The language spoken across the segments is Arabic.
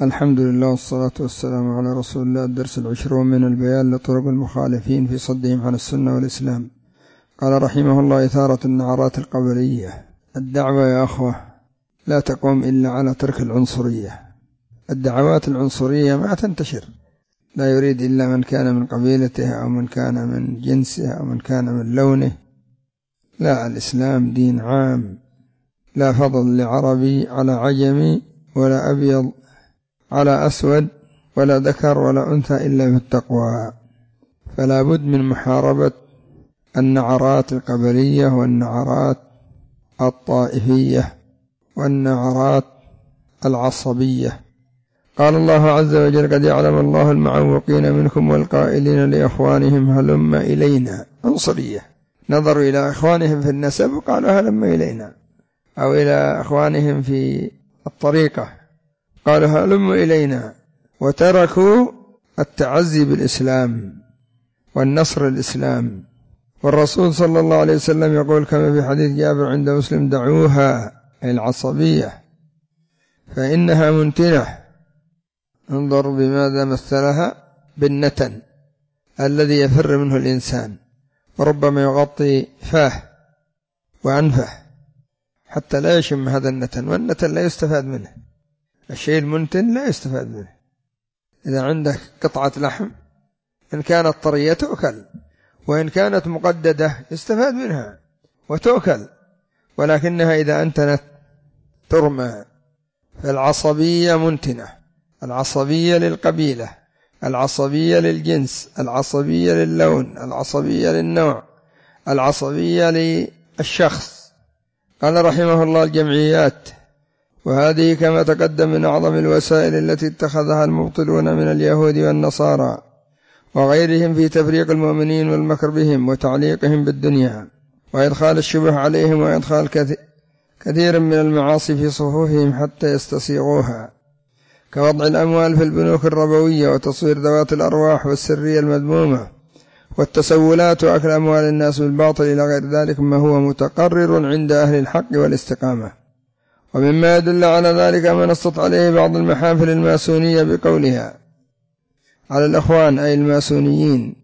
الحمد لله والصلاة والسلام على رسول الله. الدرس 20 من البيان لطرق المخالفين في صدهم عن السنة والإسلام. قال رحمه الله: إثارة النعرات القبلية. الدعوة يا أخوة لا تقوم إلا على ترك العنصرية. الدعوات العنصرية ما تنتشر، لا يريد إلا من كان من قبيلته أو من كان من جنسه أو من كان من لونه. لا، الإسلام دين عام، لا فضل لعربي على عجمي ولا أبيض على أسود ولا ذكر ولا أنثى إلا بالتقوى. فلا بد من محاربة النعرات القبلية والنعرات الطائفية والنعرات العصبية. قال الله عز وجل: قد يعلم الله المعوقين منكم والقائلين لإخوانهم هلم إلينا. عنصرية، نظروا إلى إخوانهم في النسب وقالوا هلم إلينا، أو إلى إخوانهم في الطريقة قالوا هلم إلينا، وتركوا التعزي بالإسلام والنصر الإسلام. والرسول صلى الله عليه وسلم يقول كما في حديث جابر عند مسلم: دعوها العصبية فإنها منتنة. انظر بماذا مثلها: بالنتن الذي يفر منه الإنسان، وربما يغطي فاه وأنفه حتى لا يشم هذا النتن، والنتن لا يستفاد منه. الشيء المنتن لا يستفاد منه. إذا عندك قطعة لحم إن كانت طرية تؤكل، وإن كانت مقددة يستفاد منها وتؤكل، ولكنها إذا أنتنت ترمى. فالعصبية منتنة، العصبية للقبيلة، العصبية للجنس، العصبية للون، العصبية للنوع، العصبية للشخص. قال رحمه الله: الجمعيات، وهذه كما تقدم من أعظم الوسائل التي اتخذها المبطلون من اليهود والنصارى وغيرهم في تفريق المؤمنين والمكر بهم وتعليقهم بالدنيا وإدخال الشبه عليهم وإدخال كثير من المعاصي في صفوفهم حتى يستصيغوها، كوضع الأموال في البنوك الربوية وتصوير ذوات الأرواح والسرية المذمومة والتسولات وأكل أموال الناس بالباطل إلى غير ذلك ما هو متقرر عند أهل الحق والاستقامة. ومما يدل على ذلك ما نصت عليه بعض المحافل الماسونية بقولها على الأخوان أي الماسونيين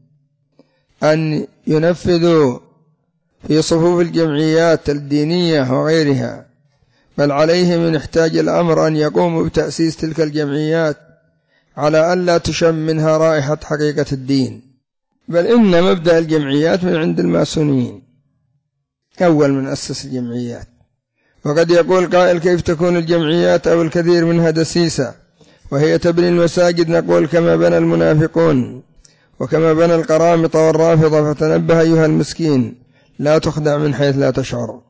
أن ينفذوا في صفوف الجمعيات الدينية وغيرها، بل عليهم إن احتاج الأمر أن يقوموا بتأسيس تلك الجمعيات على أن لا تشم منها رائحة حقيقة الدين، بل إن مبدأ الجمعيات من عند الماسونيين، أول من أسس الجمعيات. وقد يقول قائل: كيف تكون الجمعيات أو الكثير منها دسيسة وهي تبني المساجد؟ نقول: كما بنى المنافقون وكما بنى القرامطة والرافضة. فتنبه أيها المسكين، لا تخدع من حيث لا تشعر.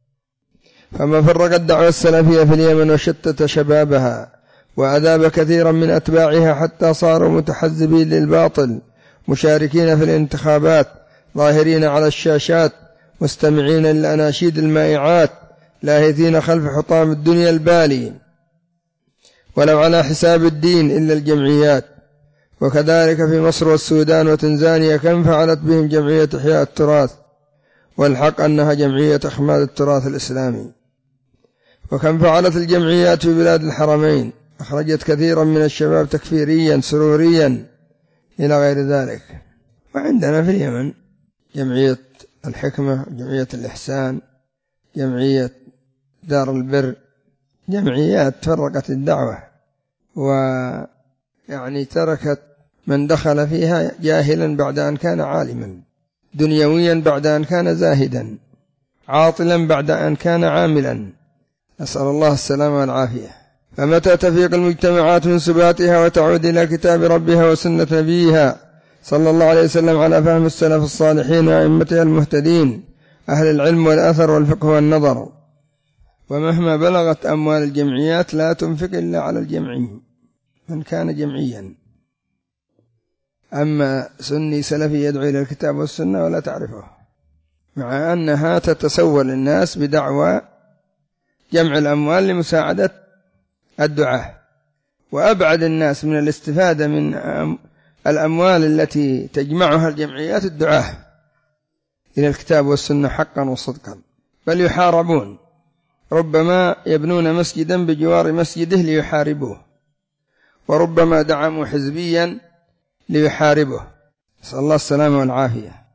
فما فرق الدعوة السلفية في اليمن وشتت شبابها وأذاب كثيرا من أتباعها حتى صاروا متحزبين للباطل، مشاركين في الانتخابات، ظاهرين على الشاشات، مستمعين للأناشيد المائعات، لاهثين خلف حطام الدنيا البالي، ولو على حساب الدين إلا الجمعيات. وكذلك في مصر والسودان وتنزانيا كم فعلت بهم جمعية إحياء التراث، والحق أنها جمعية إخماد التراث الإسلامي. وكم فعلت الجمعيات في بلاد الحرمين، أخرجت كثيرا من الشباب تكفيريا سروريا إلى غير ذلك. وعندنا في اليمن جمعية الحكمة، جمعية الإحسان، جمعية دار البر، جمعيات فرقت الدعوة، ويعني تركت من دخل فيها جاهلا بعد أن كان عالما، دنيويا بعد أن كان زاهدا، عاطلا بعد أن كان عاملا، نسأل الله السلامة والعافية. فمتى تفيق المجتمعات من سباتها وتعود إلى كتاب ربها وسنة نبيها صلى الله عليه وسلم على فهم السلف الصالحين وأئمتها المهتدين أهل العلم والأثر والفقه والنظر. ومهما بلغت أموال الجمعيات لا تنفق إلا على الجمعي من كان جمعيا. أما سني سلفي يدعو إلى الكتاب والسنة ولا تعرفه، مع أنها تتسول الناس بدعوى جمع الأموال لمساعدة الدعاة، وأبعد الناس من الاستفادة من الأموال التي تجمعها الجمعيات الدعاة إلى الكتاب والسنة حقا وصدقا، بل يحاربون، ربما يبنون مسجدا بجوار مسجده ليحاربوه، وربما دعموا حزبيا ليحاربه، نسأل الله السلامة والعافية.